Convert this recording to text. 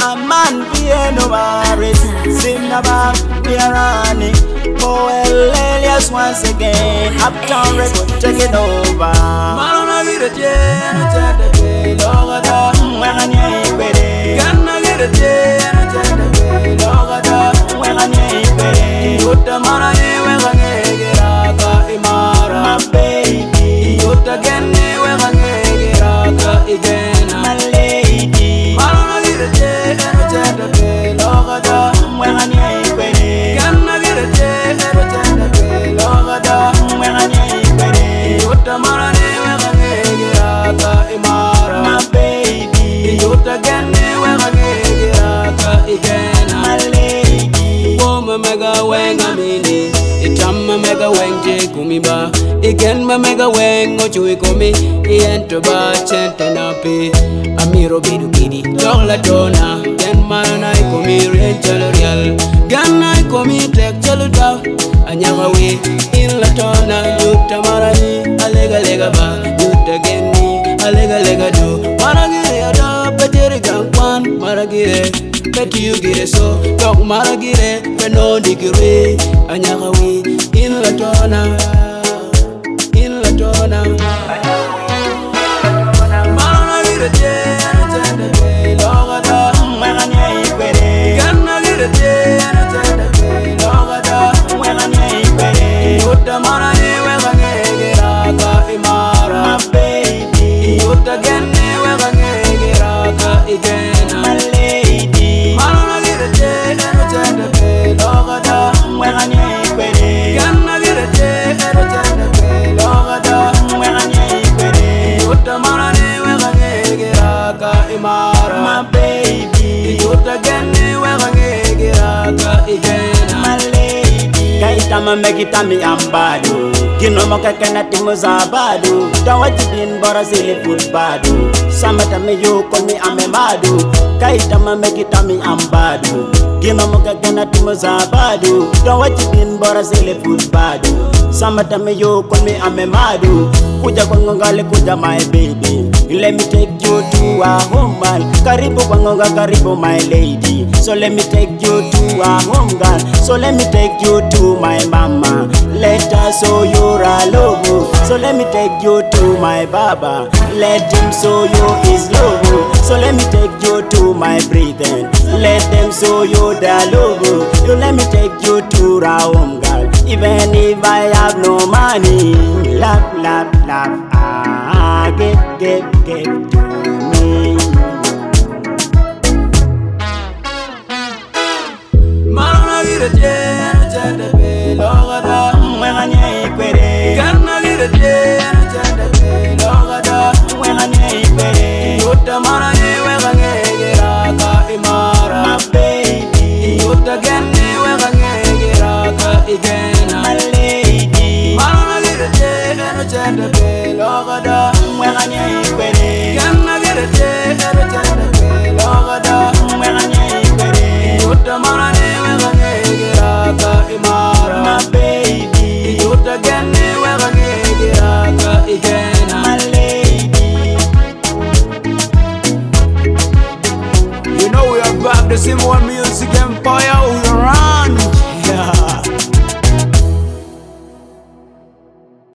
A man piano Maris, Sinaba, Piarani, Poel Elias once again. Uptown Record taking over. Marona get a jen, a chat Logada, When I need it, Ganna get a jen, a chat Logada, when I need it, Yutta Marani, when I get Raka Imara, my baby, Yutta Genni, when I get Raka again. my lady. Marona get a jen, a chat Logada, When I need it, Ganna get a jen, a chat Logada, when I need it, Yutta Marani, when I get Raka Imara, my baby, Yutta Genni, when I get Raka again. my lady. Woma mega weng amini, itama mega weng je kumiba. Again ma mega weng ochui komi, iento ba chente napi. Amiro bidu gidi, dogla dona. Gen marana komi renchal real. Ganna komi tek chaluta. Anyaga we in la tona. Yuta marani alega lega ba. Yuta geni alega lega do. Maragire ada pejeri gangwan maragire. Bet you get it so, dog maragire, no digire, anyagawi, in la tona, in la tona. Maragire, Jane, Logada, When I need it, Ganna get a Jane, Logada, when I need it, Yutta Marani, when I get Raka Imara, my baby, Yutta Genni, when I get Raka again. my lady. Marona get a jen, a chat Logada. When I need it, Ganna get a jen, a chat Logada. when I need it, Yutta Marani, when I get Raka Imara. my baby, Yutta Genni, when I get Raka again. my lady. Kaitama megitami ambado, kino moka kanati muzabado. Tawajibin bora zile footbado. Samata me yo call me amemado. Kaitama megitami ambado, kino moka kanati muzabado. Tawajibin bora zile footbado. Samata me yo call me amemado. Kuja kwa ngongale kuja my baby. Let me take you to a home girl. Karibu kwa ngonga karibu my lady. So let me take you to a home girl. So let me take you to my mama. Let her show you a love. So let me take you to my baba. Let him show you his love. So let me take you to my brethren. Let them show you their love. You let me take you to a home girl. Even if I have no money. Love, love, love. Give, give, give.